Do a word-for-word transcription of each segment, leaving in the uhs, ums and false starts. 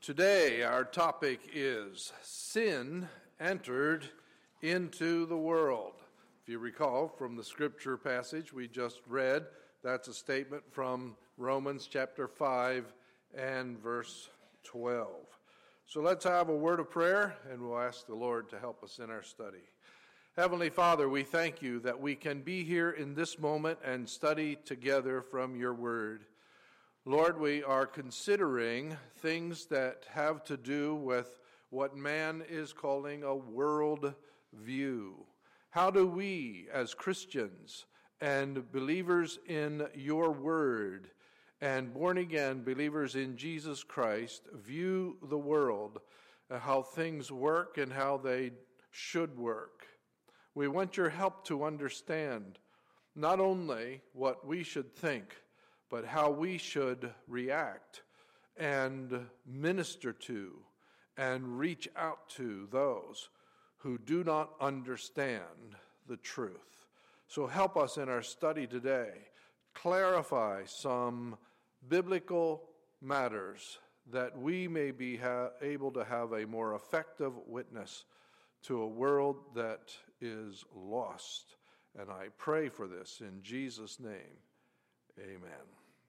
Today our topic is sin entered into the world. If you recall from the scripture passage we just read, that's a statement from Romans chapter five and verse twelve. So let's have a word of prayer and we'll ask the Lord to help us in our study. Heavenly Father, we thank you that we can be here in this moment and study together from your word. Lord, we are considering things that have to do with what man is calling a world view. How do we, as Christians and believers in your word and born-again believers in Jesus Christ, view the world, how things work and how they should work? We want your help to understand not only what we should think, but how we should react and minister to and reach out to those who do not understand the truth. So help us in our study today. Clarify some biblical matters that we may be ha- able to have a more effective witness to a world that is lost. And I pray for this in Jesus' name. Amen.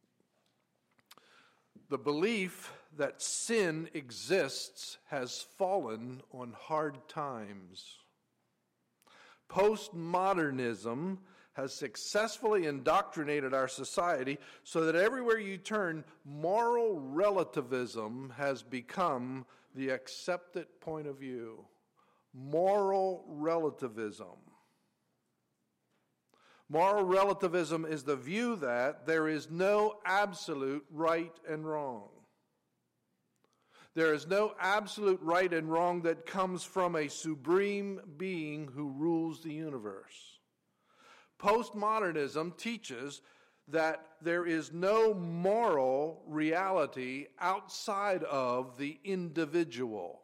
The belief that sin exists has fallen on hard times. Postmodernism has successfully indoctrinated our society so that everywhere you turn, moral relativism has become the accepted point of view. Moral relativism. Moral relativism is the view that there is no absolute right and wrong. There is no absolute right and wrong that comes from a supreme being who rules the universe. Postmodernism teaches that there is no moral reality outside of the individual.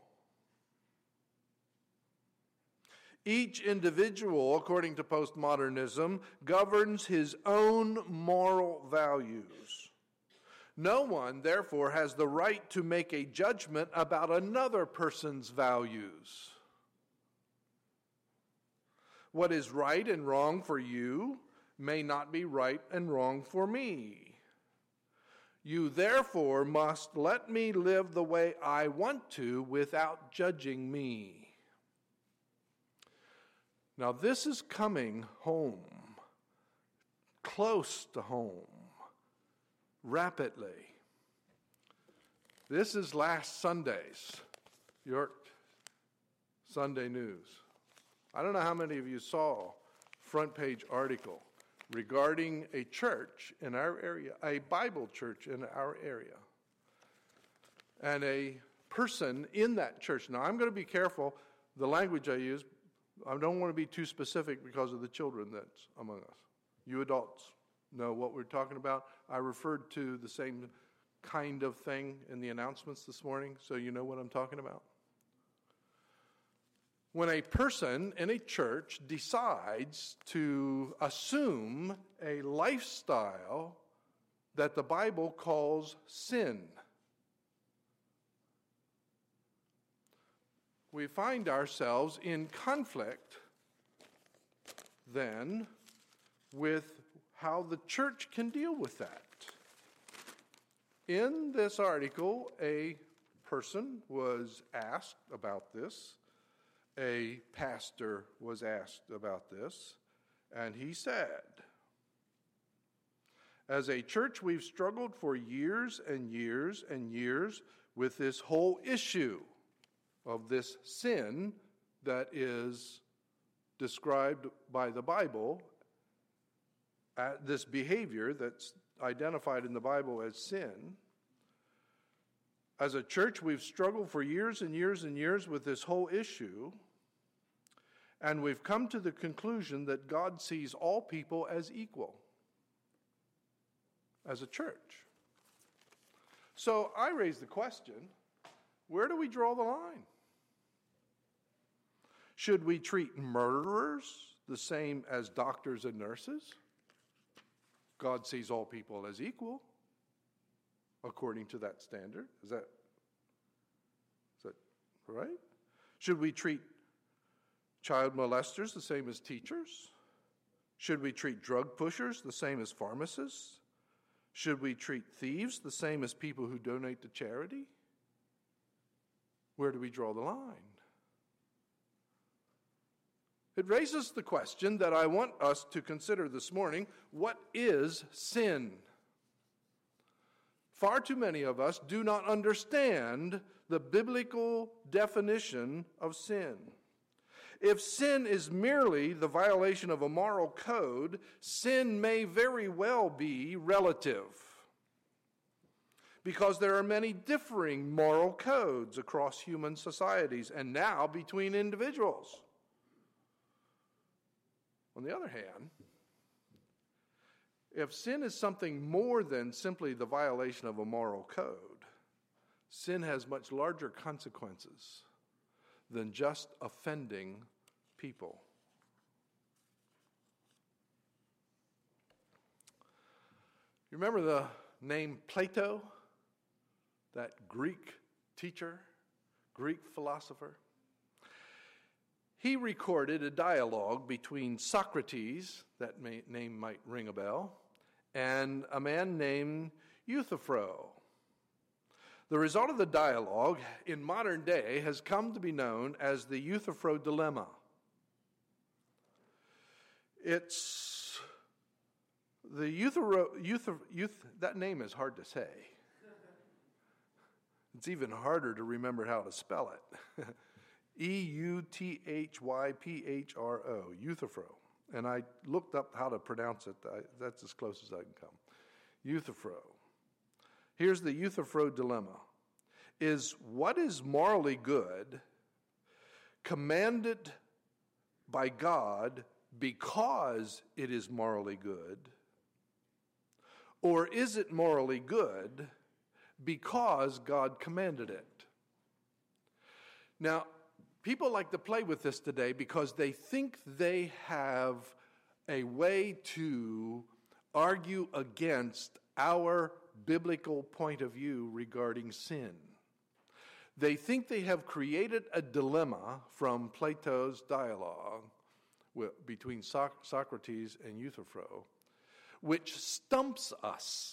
Each individual, according to postmodernism, governs his own moral values. No one, therefore, has the right to make a judgment about another person's values. What is right and wrong for you may not be right and wrong for me. You, therefore, must let me live the way I want to without judging me. Now, this is coming home, close to home, rapidly. This is last Sunday's York Sunday News. I don't know how many of you saw a front page article regarding a church in our area, a Bible church in our area, and a person in that church. Now, I'm going to be careful the language I use. I don't want to be too specific because of the children that's among us. You adults know what we're talking about. I referred to the same kind of thing in the announcements this morning, so you know what I'm talking about. When a person in a church decides to assume a lifestyle that the Bible calls sin, we find ourselves in conflict then with how the church can deal with that. In this article, a person was asked about this. A pastor was asked about this, and he said, as a church, we've struggled for years and years and years with this whole issue of this sin that is described by the Bible, uh, this behavior that's identified in the Bible as sin. As a church, we've struggled for years and years and years with this whole issue, and we've come to the conclusion that God sees all people as equal as a church. So I raise the question, where do we draw the line? Should we treat murderers the same as doctors and nurses? God sees all people as equal, according to that standard. Is that right? Should we treat child molesters the same as teachers? Should we treat drug pushers the same as pharmacists? Should we treat thieves the same as people who donate to charity? Where do we draw the line? It raises the question that I want us to consider this morning. What is sin? Far too many of us do not understand the biblical definition of sin. If sin is merely the violation of a moral code, sin may very well be relative, because there are many differing moral codes across human societies and now between individuals. On the other hand, if sin is something more than simply the violation of a moral code, sin has much larger consequences than just offending people. You remember the name Plato, that Greek teacher, Greek philosopher? He recorded a dialogue between Socrates, that may, name might ring a bell, and a man named Euthyphro. The result of the dialogue in modern day has come to be known as the Euthyphro dilemma. It's the Euthyphro, Euthyphro, Euth, that name is hard to say. It's even harder to remember how to spell it. E U T H Y P H R O, Euthyphro. And I looked up how to pronounce it. I, that's as close as I can come. Euthyphro. Here's the Euthyphro dilemma. Is what is morally good commanded by God because it is morally good? Or is it morally good because God commanded it? Now, people like to play with this today because they think they have a way to argue against our biblical point of view regarding sin. They think they have created a dilemma from Plato's dialogue with, between Soc- Socrates and Euthyphro, which stumps us.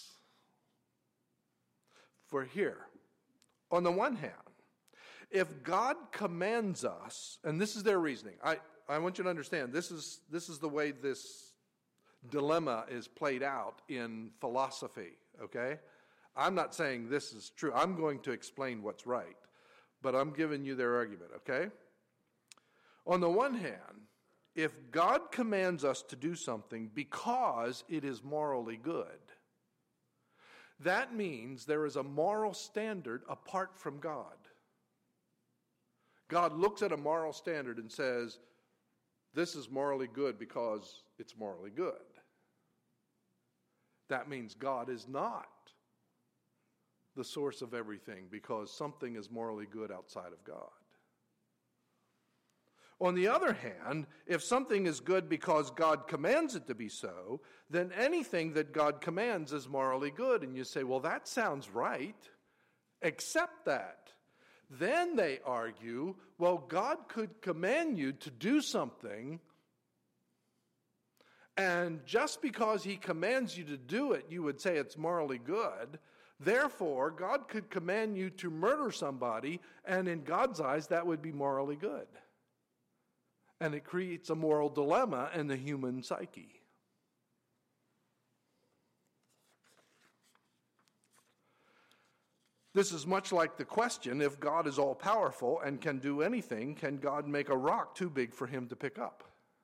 For here, on the one hand, if God commands us, and this is their reasoning, I, I want you to understand, this is, this is the way this dilemma is played out in philosophy, okay? I'm not saying this is true. I'm going to explain what's right, but I'm giving you their argument, okay? On the one hand, if God commands us to do something because it is morally good, that means there is a moral standard apart from God. God looks at a moral standard and says, this is morally good because it's morally good. That means God is not the source of everything because something is morally good outside of God. On the other hand, if something is good because God commands it to be so, then anything that God commands is morally good. And you say, well, that sounds right. Accept that. Then they argue, well, God could command you to do something, and just because he commands you to do it, you would say it's morally good. Therefore, God could command you to murder somebody, and in God's eyes, that would be morally good. And it creates a moral dilemma in the human psyche. This is much like the question, if God is all-powerful and can do anything, can God make a rock too big for him to pick up?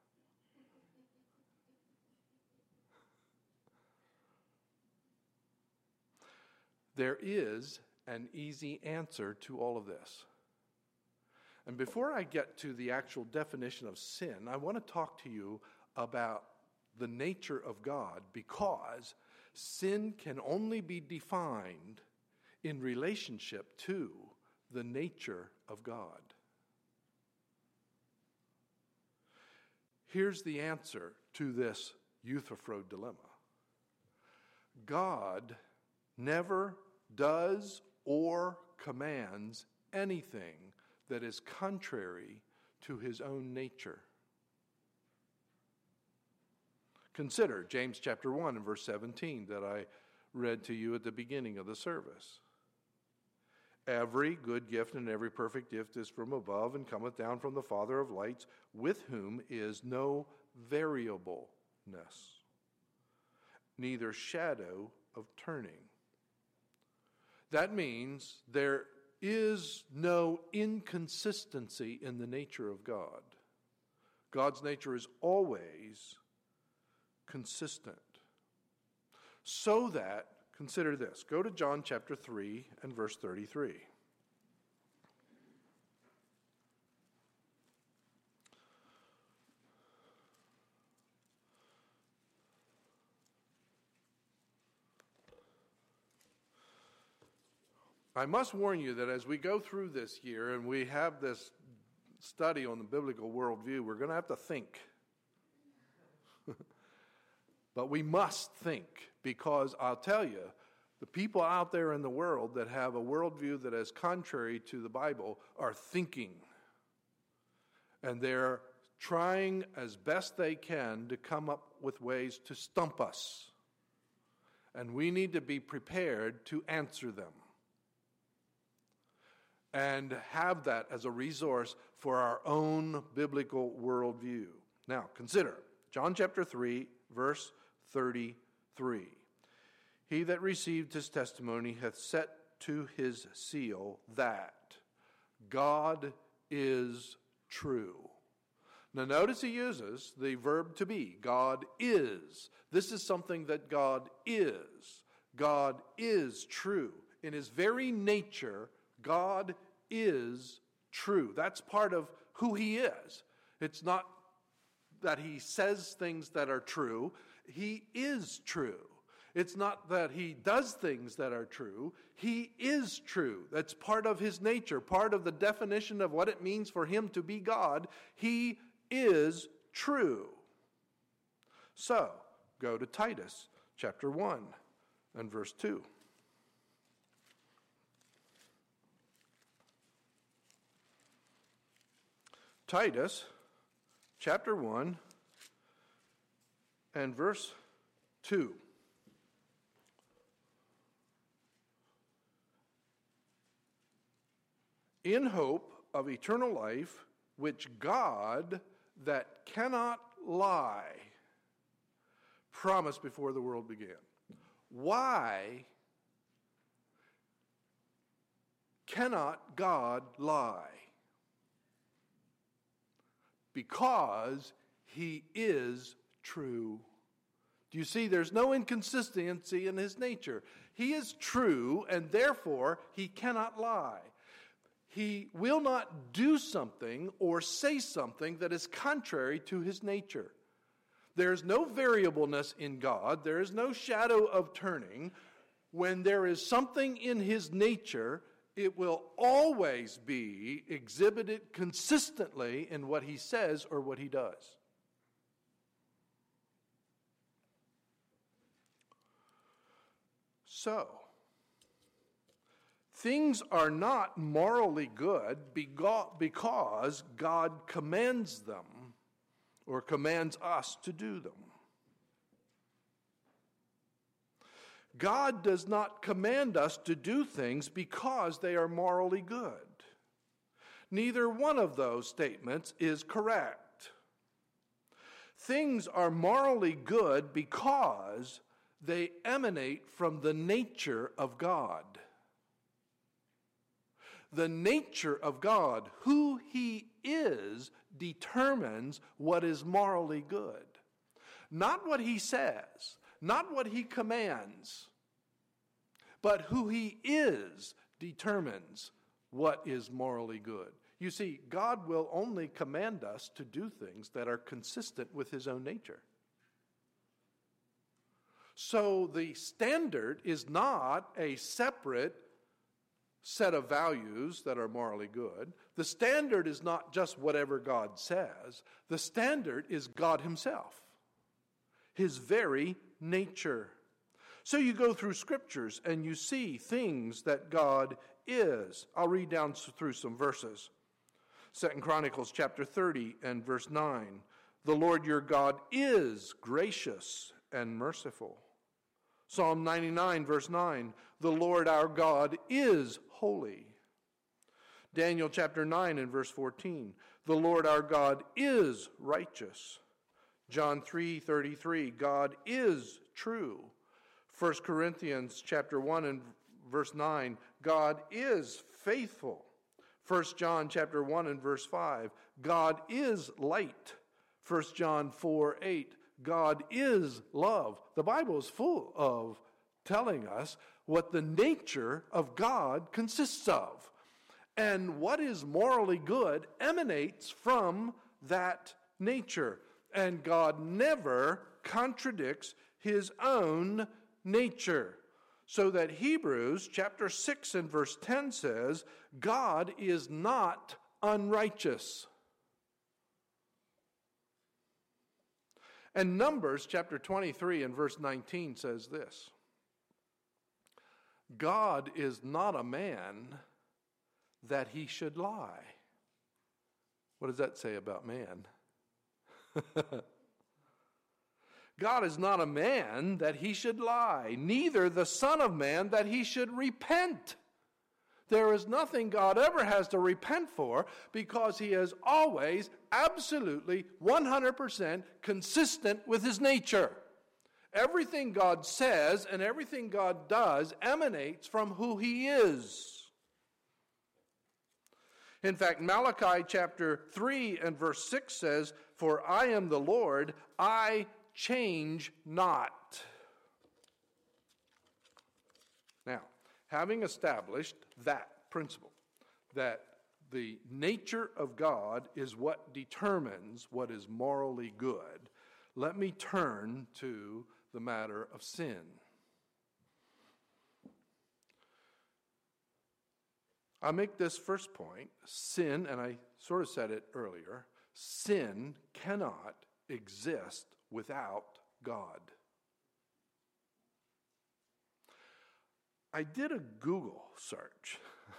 There is an easy answer to all of this. And before I get to the actual definition of sin, I want to talk to you about the nature of God, because sin can only be defined in relationship to the nature of God. Here's the answer to this Euthyphro dilemma. God never does or commands anything that is contrary to his own nature. Consider James chapter one and verse seventeen that I read to you at the beginning of the service. Every good gift and every perfect gift is from above and cometh down from the Father of lights, with whom is no variableness, neither shadow of turning. That means there is no inconsistency in the nature of God. God's nature is always consistent. So that, consider this, go to John chapter three and verse thirty-three. I must warn you that as we go through this year and we have this study on the biblical worldview, we're going to have to think. But we must think, because I'll tell you, the people out there in the world that have a worldview that is contrary to the Bible are thinking. And they're trying as best they can to come up with ways to stump us. And we need to be prepared to answer them. And have that as a resource for our own biblical worldview. Now, consider John chapter three, verse thirty-three. He that received his testimony hath set to his seal that God is true. Now, notice he uses the verb to be. God is. This is something that God is. God is true. In his very nature, God is true. That's part of who he is. It's not that he says things that are true. He is true. It's not that he does things that are true. He is true. That's part of his nature, part of the definition of what it means for him to be God. He is true. So, go to Titus chapter one and verse two. Titus chapter one and verse two. In hope of eternal life, which God that cannot lie promised before the world began. Why cannot God lie? Because he is true. Do you see? There's no inconsistency in his nature. He is true, and therefore he cannot lie. He will not do something or say something that is contrary to his nature. There is no variableness in God. There is no shadow of turning. When there is something in his nature, it will always be exhibited consistently in what he says or what he does. So, things are not morally good because God commands them or commands us to do them. God does not command us to do things because they are morally good. Neither one of those statements is correct. Things are morally good because they emanate from the nature of God. The nature of God, who he is, determines what is morally good. Not what he says, not what he commands, but who he is determines what is morally good. You see, God will only command us to do things that are consistent with his own nature. So the standard is not a separate set of values that are morally good. The standard is not just whatever God says. The standard is God himself, his very nature. So you go through scriptures and you see things that God is. I'll read down through some verses. Second Chronicles chapter thirty and verse nine. The Lord your God is gracious and merciful. Psalm ninety-nine verse nine. The Lord our God is holy. Daniel chapter nine and verse fourteen. The Lord our God is righteous. John three thirty-three. God is true. First Corinthians chapter one and verse nine. God is faithful. First John chapter one and verse five. God is light. First John four eight. God is love. The Bible is full of telling us what the nature of God consists of. And what is morally good emanates from that nature. And God never contradicts his own nature. So that Hebrews chapter six and verse ten says, God is not unrighteous. And Numbers chapter twenty-three and verse nineteen says this. God is not a man that he should lie. What does that say about man? God is not a man that he should lie, neither the Son of Man that he should repent. There is nothing God ever has to repent for because he is always absolutely one hundred percent consistent with his nature. Everything God says and everything God does emanates from who he is. In fact, Malachi chapter three and verse six says, For I am the Lord, I change not. Now, having established that principle, that the nature of God is what determines what is morally good, let me turn to the matter of sin. I'll make this first point. Sin, and I sort of said it earlier, sin cannot exist without God. I did a Google search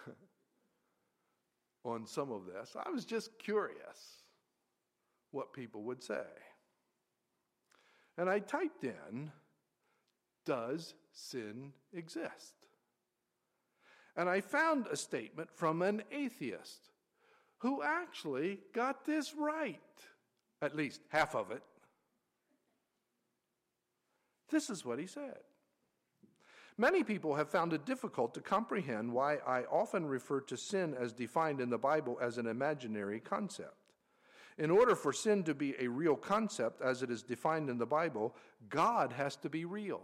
on some of this. I was just curious what people would say. And I typed in, does sin exist? And I found a statement from an atheist who actually got this right, at least half of it. This is what he said. Many people have found it difficult to comprehend why I often refer to sin as defined in the Bible as an imaginary concept. In order for sin to be a real concept as it is defined in the Bible, God has to be real.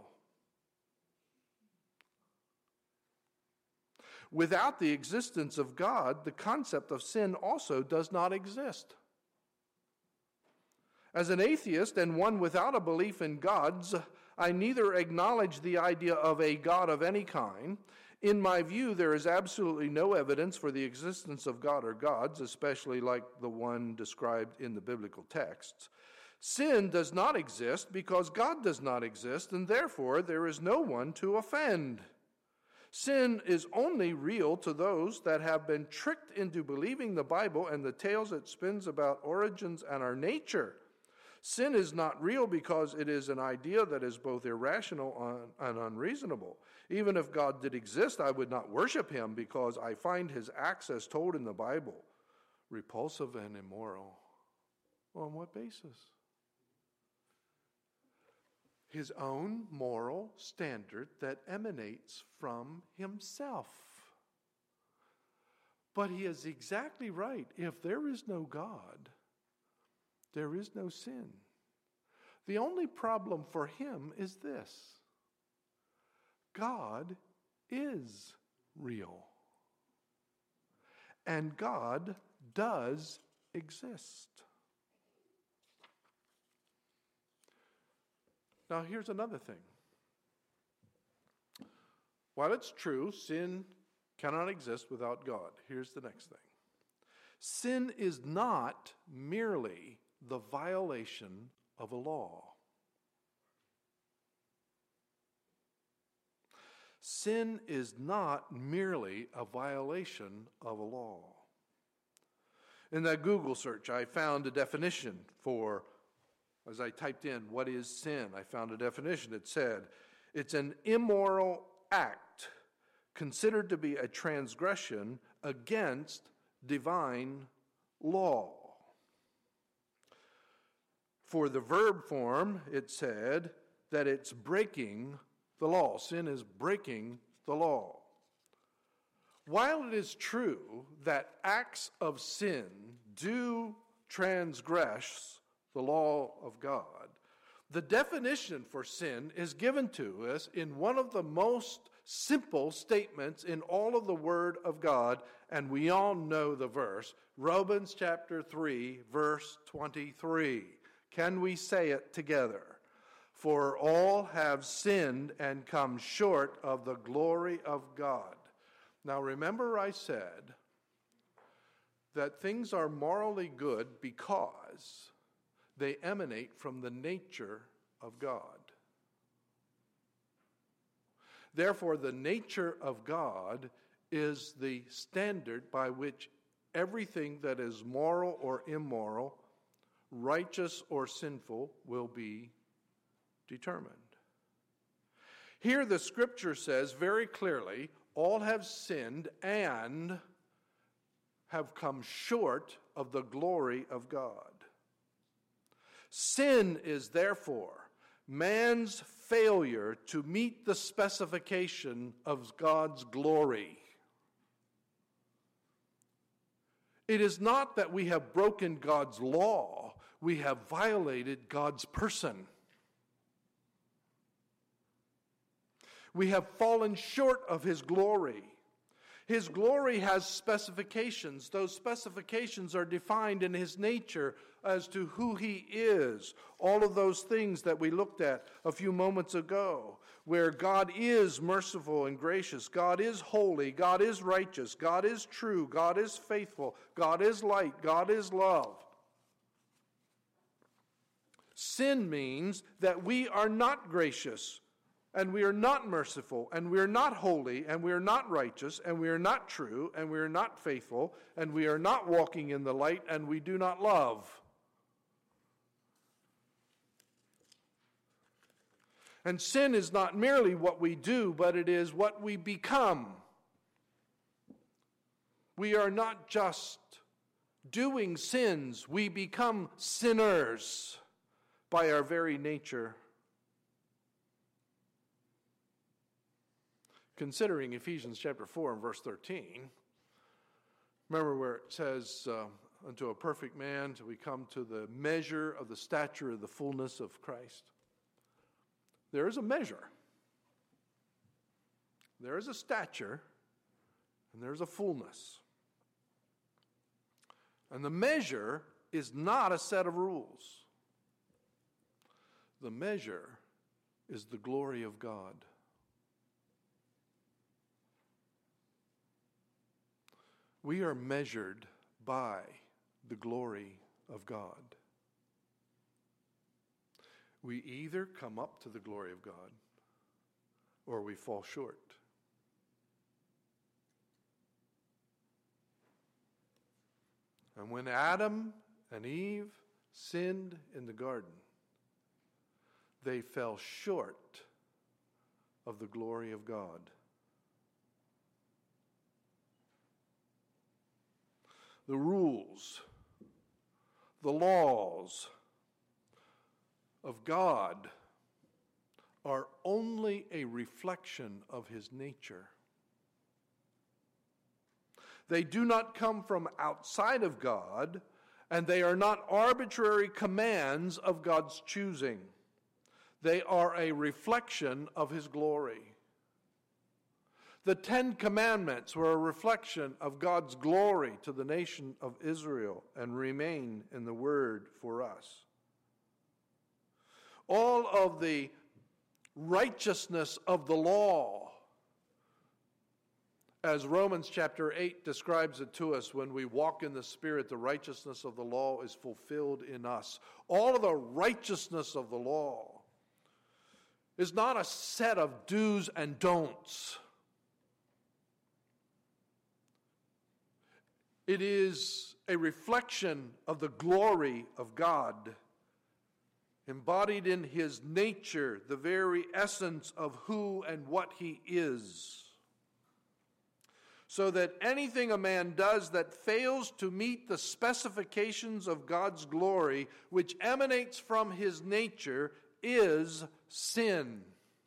Without the existence of God, the concept of sin also does not exist. As an atheist and one without a belief in gods, I neither acknowledge the idea of a God of any kind. In my view, there is absolutely no evidence for the existence of God or gods, especially like the one described in the biblical texts. Sin does not exist because God does not exist, and therefore there is no one to offend. Sin is only real to those that have been tricked into believing the Bible and the tales it spins about origins and our nature. Sin is not real because it is an idea that is both irrational and unreasonable. Even if God did exist, I would not worship him because I find his acts as told in the Bible repulsive and immoral. On what basis? His own moral standard that emanates from himself. But he is exactly right. If there is no God, there is no sin. The only problem for him is this: God is real. And God does exist. Now, here's another thing. While it's true, sin cannot exist without God, here's the next thing. Sin is not merely the violation of a law. Sin is not merely a violation of a law. In that Google search, I found a definition for, as I typed in, what is sin? I found a definition. It said, it's an immoral act considered to be a transgression against divine law. For the verb form, it said that it's breaking the law. Sin is breaking the law. While it is true that acts of sin do transgress the law of God, the definition for sin is given to us in one of the most simple statements in all of the Word of God, and we all know the verse, Romans chapter three, verse twenty-three. Can we say it together? For all have sinned and come short of the glory of God. Now remember I said that things are morally good because they emanate from the nature of God. Therefore, the nature of God is the standard by which everything that is moral or immoral, righteous or sinful, will be determined. Here the scripture says very clearly, all have sinned and have come short of the glory of God. Sin is therefore man's failure to meet the specification of God's glory. It is not that we have broken God's law, we have violated God's person. We have fallen short of His glory. His glory has specifications. Those specifications are defined in His nature as to who He is. All of those things that we looked at a few moments ago, where God is merciful and gracious, God is holy, God is righteous, God is true, God is faithful, God is light, God is love. Sin means that we are not gracious, and we are not merciful, and we are not holy, and we are not righteous, and we are not true, and we are not faithful, and we are not walking in the light, and we do not love. And sin is not merely what we do, but it is what we become. We are not just doing sins, we become sinners by our very nature. Considering Ephesians chapter four and verse thirteen, remember where it says, uh, unto a perfect man till we come to the measure of the stature of the fullness of Christ. There is a measure. There is a stature, and there is a fullness. And the measure is not a set of rules. The measure is the glory of God. We are measured by the glory of God. We either come up to the glory of God or we fall short. And when Adam and Eve sinned in the garden, they fell short of the glory of God. The rules, the laws of God are only a reflection of His nature. They do not come from outside of God, and they are not arbitrary commands of God's choosing. They are a reflection of His glory. The Ten Commandments were a reflection of God's glory to the nation of Israel and remain in the Word for us. All of the righteousness of the law, as Romans chapter eight describes it to us, when we walk in the Spirit, the righteousness of the law is fulfilled in us. All of the righteousness of the law is not a set of do's and don'ts. It is a reflection of the glory of God, embodied in his nature, the very essence of who and what he is. So that anything a man does that fails to meet the specifications of God's glory, which emanates from his nature, is sin.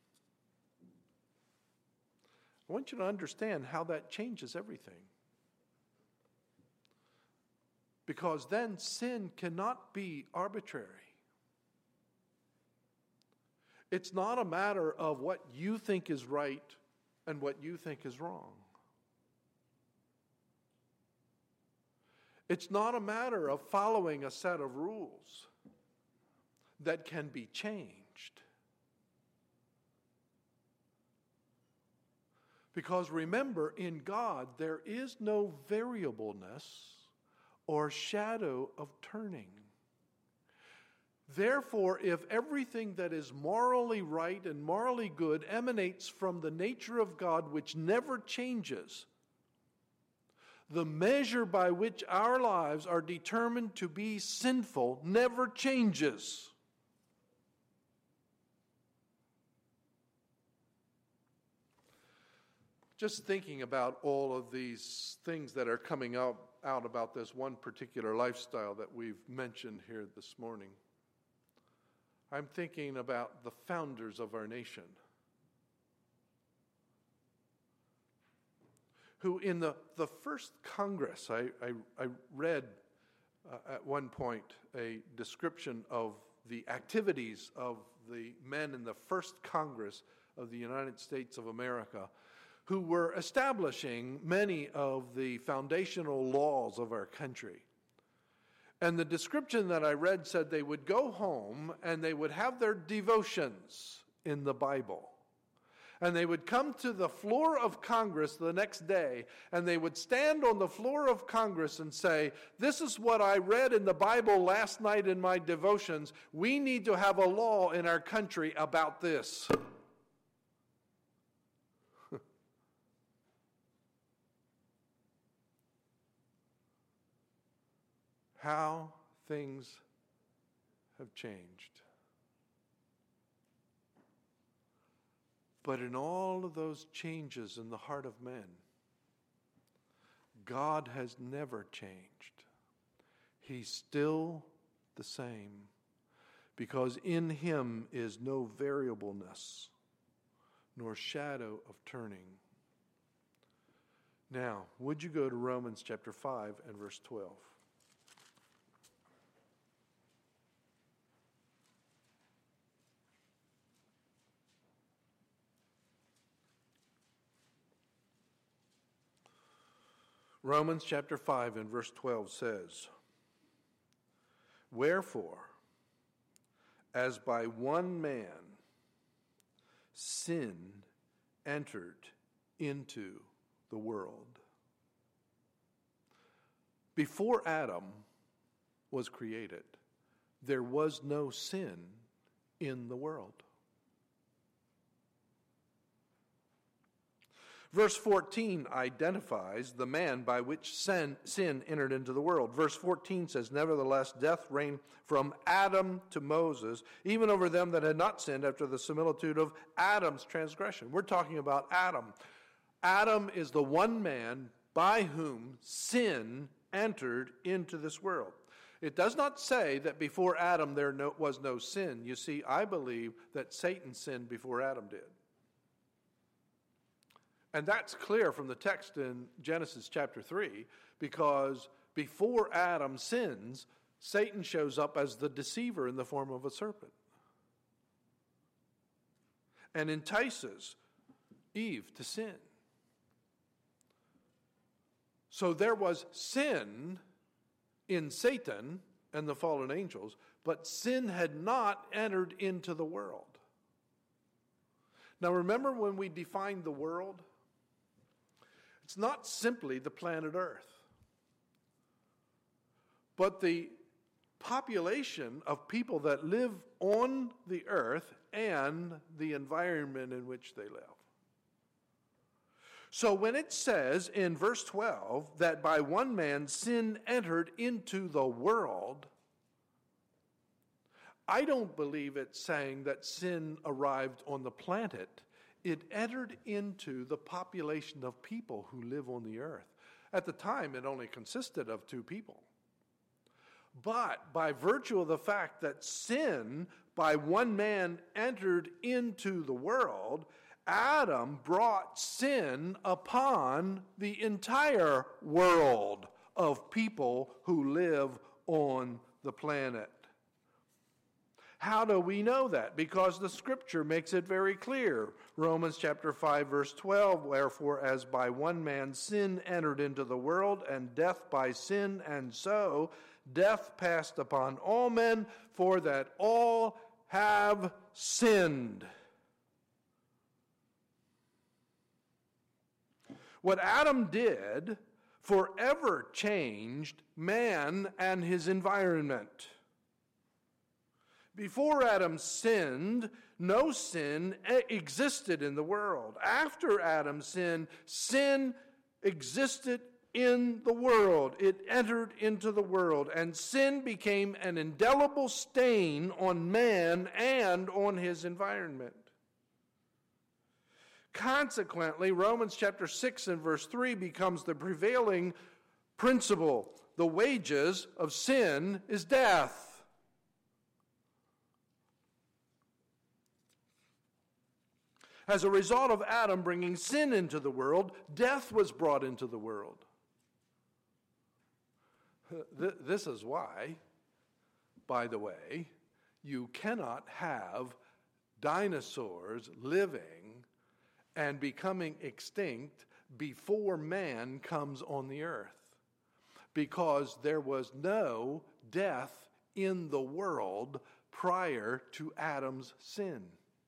I want you to understand how that changes everything. Because then sin cannot be arbitrary. It's not a matter of what you think is right and what you think is wrong. It's not a matter of following a set of rules that can be changed. Because remember, in God, there is no variableness or shadow of turning. Therefore, if everything that is morally right and morally good emanates from the nature of God, which never changes, the measure by which our lives are determined to be sinful never changes. Just thinking about all of these things that are coming out, out about this one particular lifestyle that we've mentioned here this morning, I'm thinking about the founders of our nation, who in the, the first Congress, I, I, I read uh, at one point a description of the activities of the men in the first Congress of the United States of America, who were establishing many of the foundational laws of our country. And the description that I read said they would go home and they would have their devotions in the Bible. And they would come to the floor of Congress the next day, and they would stand on the floor of Congress and say, this is what I read in the Bible last night in my devotions. We need to have a law in our country about this. How things have changed. But in all of those changes in the heart of men, God has never changed. He's still the same, because in him is no variableness, nor shadow of turning. Now, would you go to Romans chapter five and verse twelve? Romans chapter five and verse twelve says, wherefore, as by one man sin entered into the world. Before Adam was created, there was no sin in the world. Verse fourteen identifies the man by which sin, sin entered into the world. Verse fourteen says, nevertheless, death reigned from Adam to Moses, even over them that had not sinned after the similitude of Adam's transgression. We're talking about Adam. Adam is the one man by whom sin entered into this world. It does not say that before Adam there no, was no sin. You see, I believe that Satan sinned before Adam did. And that's clear from the text in Genesis chapter three, because before Adam sins, Satan shows up as the deceiver in the form of a serpent and entices Eve to sin. So there was sin in Satan and the fallen angels, but sin had not entered into the world. Now remember when we defined the world? It's not simply the planet Earth, but the population of people that live on the earth and the environment in which they live. So when it says in verse twelve that by one man sin entered into the world, I don't believe it's saying that sin arrived on the planet. It entered into the population of people who live on the earth. At the time, it only consisted of two people. But by virtue of the fact that sin by one man entered into the world, Adam brought sin upon the entire world of people who live on the planet. How do we know that? Because the scripture makes it very clear. Romans chapter five, verse twelve, wherefore as by one man sin entered into the world, and death by sin, and so death passed upon all men, for that all have sinned. What Adam did forever changed man and his environment. Before Adam sinned, no sin existed in the world. After Adam sinned, sin existed in the world. It entered into the world, and sin became an indelible stain on man and on his environment. Consequently, Romans chapter six and verse three becomes the prevailing principle. The wages of sin is death. As a result of Adam bringing sin into the world, death was brought into the world. This is why, by the way, you cannot have dinosaurs living and becoming extinct before man comes on the earth, because there was no death in the world prior to Adam's sin.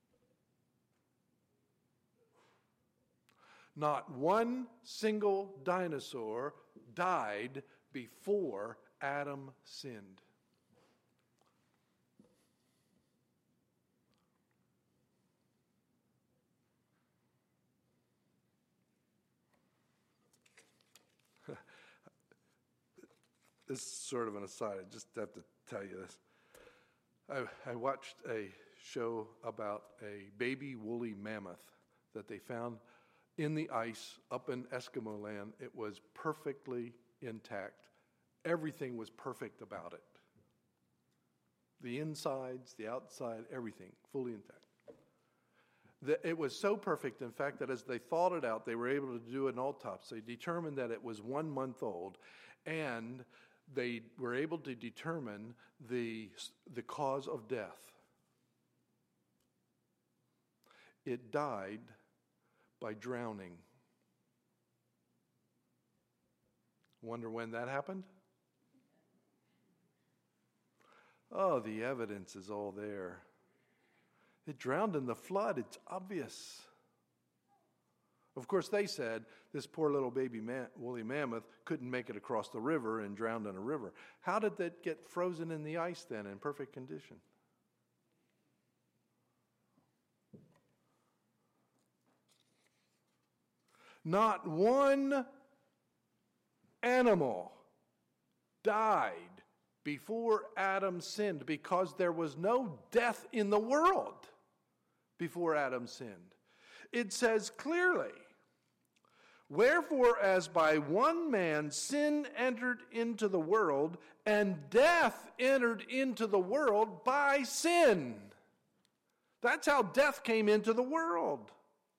Not one single dinosaur died before Adam sinned. This is sort of an aside. I just have to tell you this. I, I watched a show about a baby woolly mammoth that they found in the ice up in Eskimo land. It was perfectly intact. Everything was perfect about it. The insides, the outside, everything fully intact. The, it was so perfect, in fact, that as they thawed it out, they were able to do an autopsy. They determined that it was one month old, and they were able to determine the, the cause of death. It died by drowning. Wonder when that happened? Oh, the evidence is all there. It drowned in the flood. It's obvious. Of course, they said this poor little baby man, woolly mammoth couldn't make it across the river and drowned in a river. How did that get frozen in the ice then in perfect condition? Not one animal died before Adam sinned, because there was no death in the world before Adam sinned. It says clearly, wherefore as by one man sin entered into the world, and death entered into the world by sin. That's how death came into the world.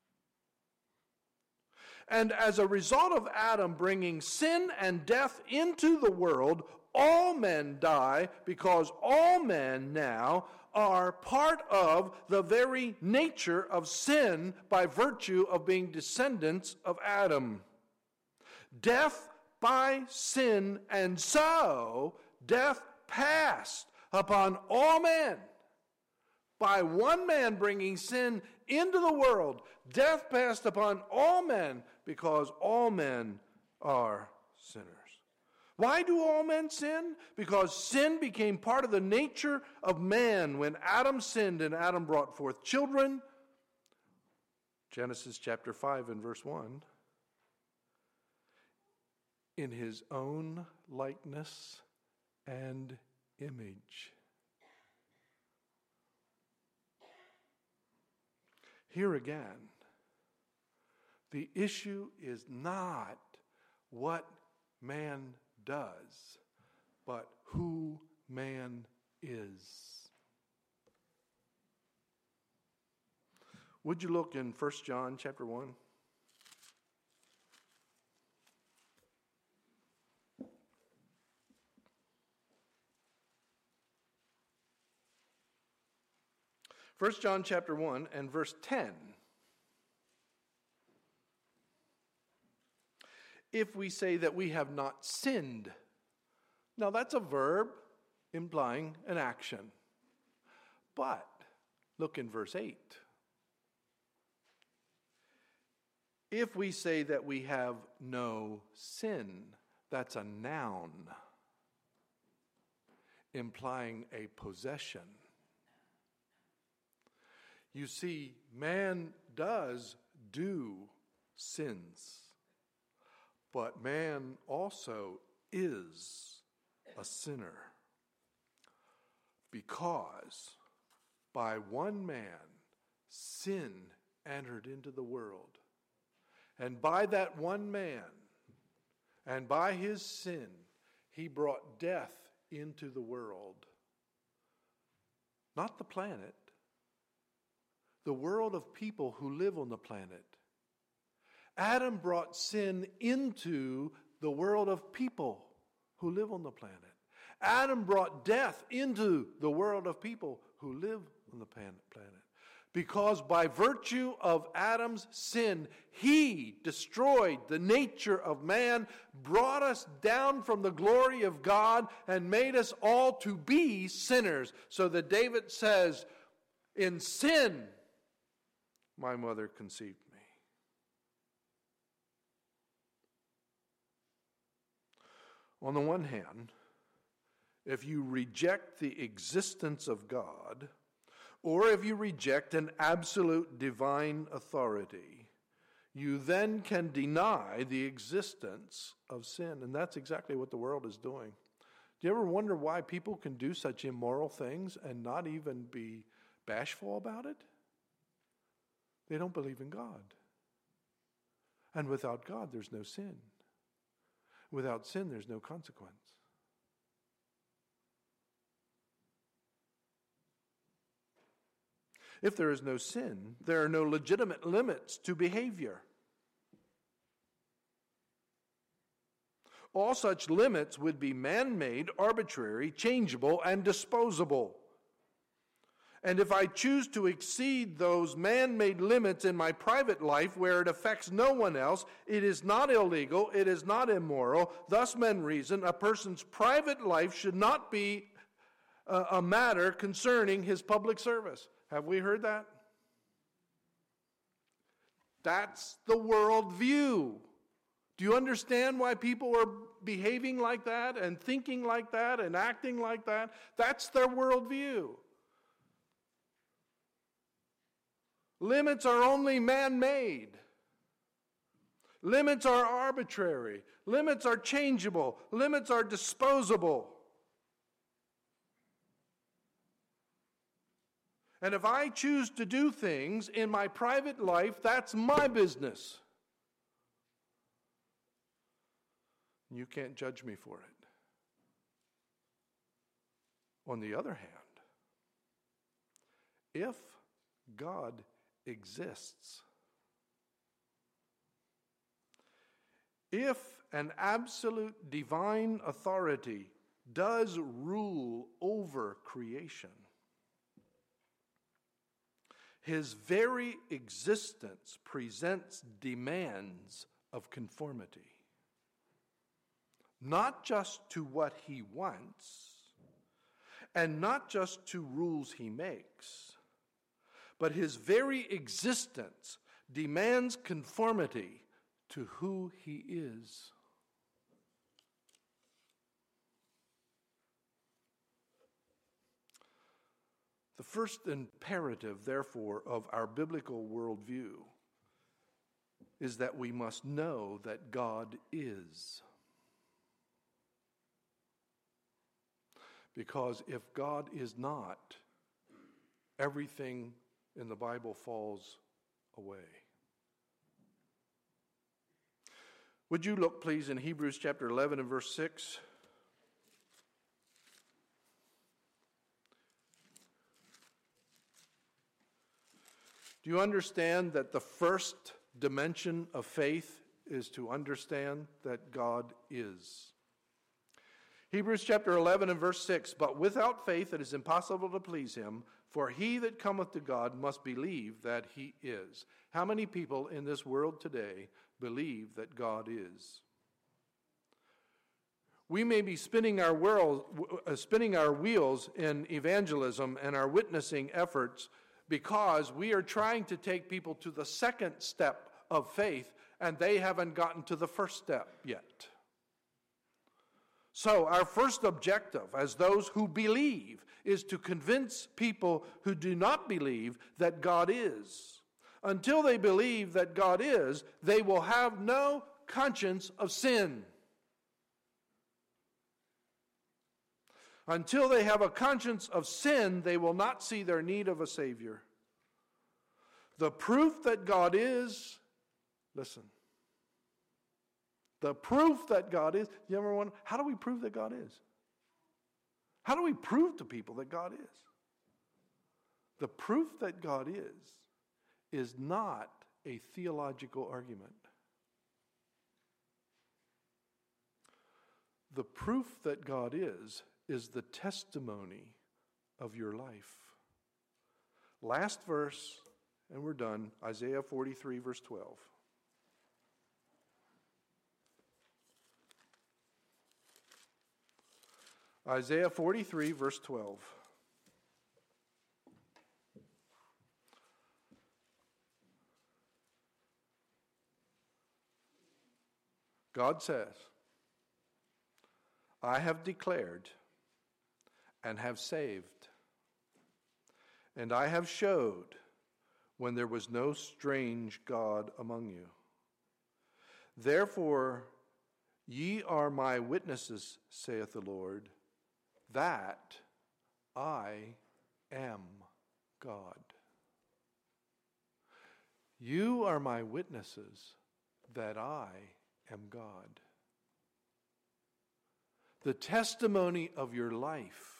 And as a result of Adam bringing sin and death into the world, all men die, because all men now are part of the very nature of sin by virtue of being descendants of Adam. Death by sin, and so death passed upon all men. By one man bringing sin into the world, death passed upon all men, because all men are sinners. Why do all men sin? Because sin became part of the nature of man when Adam sinned and Adam brought forth children. Genesis chapter five and verse one. in his own likeness and image. Here again, the issue is not what man does, but who man is. Would you look in First John chapter one? First John chapter one and verse ten. If we say that we have not sinned. Now that's a verb implying an action. But look in verse eight. If we say that we have no sin, that's a noun implying a possession. You see, man does do sins, but man also is a sinner, because by one man sin entered into the world, and by that one man and by his sin he brought death into the world. Not the planet, the world of people who live on the planet. Adam brought sin into the world of people who live on the planet. Adam brought death into the world of people who live on the planet. Because by virtue of Adam's sin, he destroyed the nature of man, brought us down from the glory of God, and made us all to be sinners. So that David says, in sin, my mother conceived me. On the one hand, if you reject the existence of God, or if you reject an absolute divine authority, you then can deny the existence of sin. And that's exactly what the world is doing. Do you ever wonder why people can do such immoral things and not even be bashful about it? They don't believe in God. And without God, there's no sin. Without sin, there's no consequence. If there is no sin, there are no legitimate limits to behavior. All such limits would be man-made, arbitrary, changeable, and disposable. And if I choose to exceed those man-made limits in my private life where it affects no one else, it is not illegal, it is not immoral. Thus men reason, a person's private life should not be a, a matter concerning his public service. Have we heard that? That's the worldview. Do you understand why people are behaving like that and thinking like that and acting like that? That's their worldview. Limits are only man-made. Limits are arbitrary. Limits are changeable. Limits are disposable. And if I choose to do things in my private life, that's my business. You can't judge me for it. On the other hand, if God exists, if an absolute divine authority does rule over creation, his very existence presents demands of conformity, not just to what he wants, and not just to rules he makes, but his very existence demands conformity to who he is. The first imperative, therefore, of our biblical worldview is that we must know that God is. Because if God is not, everything in the Bible falls away. Would you look, please, in Hebrews chapter eleven and verse six? Do you understand that the first dimension of faith is to understand that God is? Hebrews chapter eleven and verse six, but without faith it is impossible to please him, for he that cometh to God must believe that he is. How many people in this world today believe that God is? We may be spinning our, world, uh, spinning our wheels in evangelism and our witnessing efforts because we are trying to take people to the second step of faith, and they haven't gotten to the first step yet. So our first objective as those who believe is to convince people who do not believe that God is. Until they believe that God is, they will have no conscience of sin. Until they have a conscience of sin, they will not see their need of a Savior. The proof that God is, listen, the proof that God is, you ever wonder, how do we prove that God is? How do we prove to people that God is? The proof that God is, is not a theological argument. The proof that God is, is the testimony of your life. Last verse, and we're done, Isaiah forty-three, verse twelve. Isaiah forty-three, verse twelve. God says, I have declared and have saved, and I have showed when there was no strange God among you. Therefore, ye are my witnesses, saith the Lord, that I am God. You are my witnesses that I am God. The testimony of your life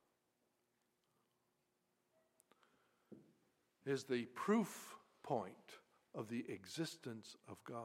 is the proof point of the existence of God.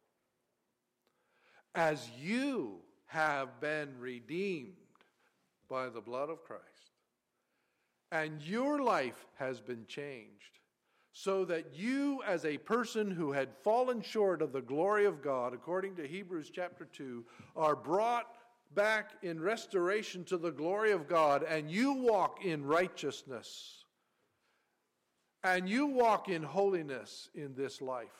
As you have been redeemed by the blood of Christ, and your life has been changed, so that you, as a person who had fallen short of the glory of God, according to Hebrews chapter two, are brought back in restoration to the glory of God, and you walk in righteousness, and you walk in holiness in this life.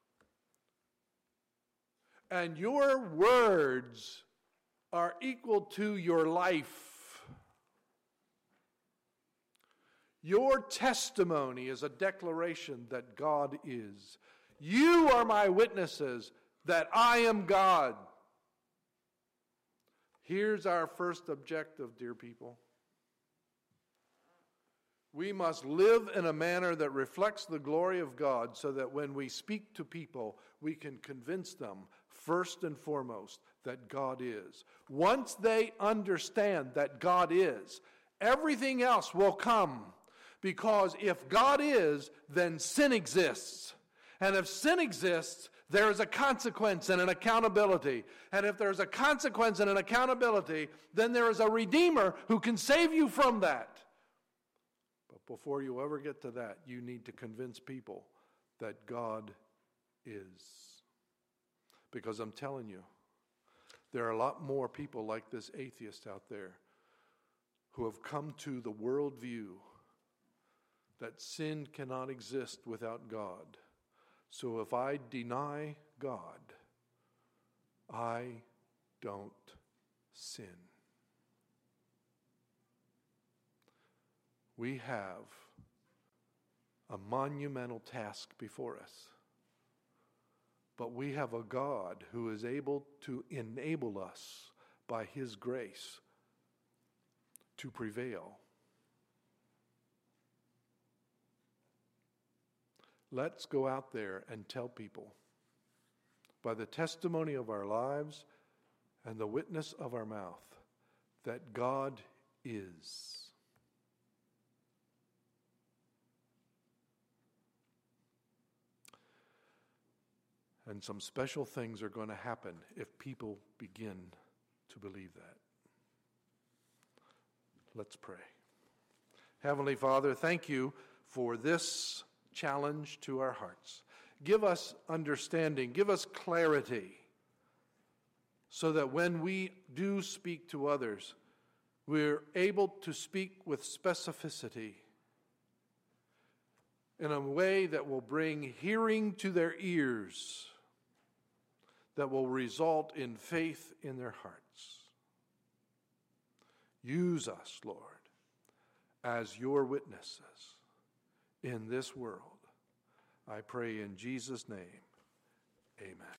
And your words are equal to your life. Your testimony is a declaration that God is. You are my witnesses that I am God. Here's our first objective, dear people. We must live in a manner that reflects the glory of God so that when we speak to people, we can convince them, first and foremost, that God is. Once they understand that God is, everything else will come. Because if God is, then sin exists. And if sin exists, there is a consequence and an accountability. And if there's a consequence and an accountability, then there is a Redeemer who can save you from that. But before you ever get to that, you need to convince people that God is. Because I'm telling you, there are a lot more people like this atheist out there who have come to the worldview that sin cannot exist without God. So if I deny God, I don't sin. We have a monumental task before us. But we have a God who is able to enable us by His grace to prevail. Let's go out there and tell people, by the testimony of our lives and the witness of our mouth, that God is. And some special things are going to happen if people begin to believe that. Let's pray. Heavenly Father, thank you for this challenge to our hearts. Give us understanding, give us clarity, so that when we do speak to others, we're able to speak with specificity in a way that will bring hearing to their ears, that will result in faith in their hearts. Use us, Lord, as your witnesses in this world. I pray in Jesus' name, amen.